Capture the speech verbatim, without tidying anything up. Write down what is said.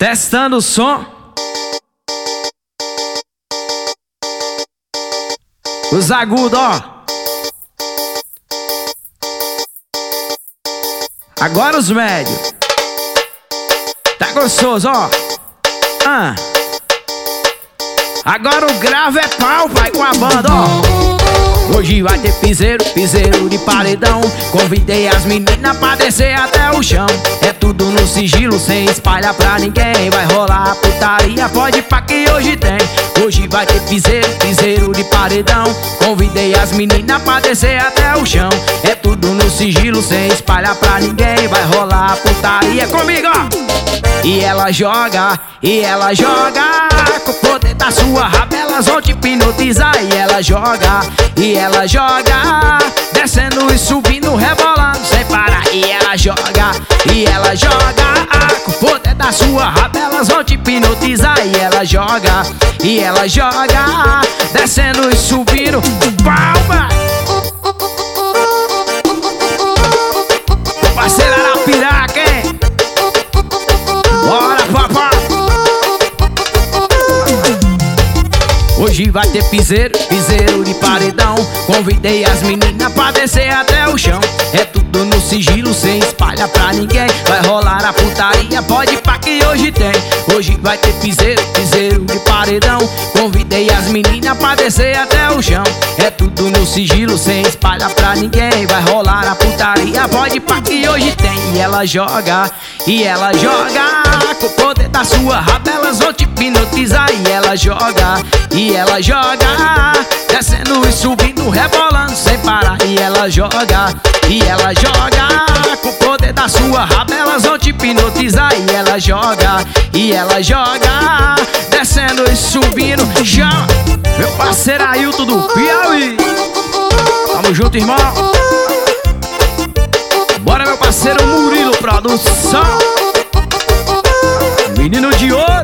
Testando o som. Os agudos, ó. Agora os médios. Tá gostoso, ó. Ah. Agora o grave é pau, vai com a banda, ó. Hoje vai ter piseiro, piseiro de paredão. Convidei as meninas pra descer até o chão. É tudo no sigilo, sem espalhar pra ninguém. Vai rolar putaria, pode pá que hoje tem. Hoje vai ter piseiro, piseiro de paredão. Convidei as meninas pra descer até o chão. É tudo no sigilo, sem espalhar pra ninguém. Vai rolar putaria comigo, ó. E ela joga, e ela joga. Com o poder da sua raba elas vão te hipnotizar. E ela joga, e ela joga. Descendo e subindo, rebolando sem parar. E ela joga, e ela joga. Com o poder da sua raba elas vão te hipnotizar. E ela joga, e ela joga. Descendo e subindo, palma. Parceira na piraca, hein? Bora, papai! Hoje vai ter piseiro, piseiro de paredão. Convidei as meninas pra descer até o chão. É tudo no sigilo, sem espalhar pra ninguém. Vai rolar a putaria, pode pá que hoje tem. Hoje vai ter piseiro, piseiro de paredão. Convidei as meninas pra descer até o chão. É tudo no sigilo, sem espalhar pra ninguém. Vai rolar a putaria, pode pá que hoje tem. E ela joga, e ela joga. Com o poder da sua raba elas vão te hipnotizar. E ela joga, e ela joga. Descendo e subindo, rebolando sem parar. E ela joga, e ela joga. Com o poder da sua raba elas vão te hipnotizar. E ela joga, e ela joga. Descendo e subindo, já. Meu parceiro Ailton do Piauí. Tamo junto, irmão. Bora, meu parceiro Murilo Produção. Menino de ouro.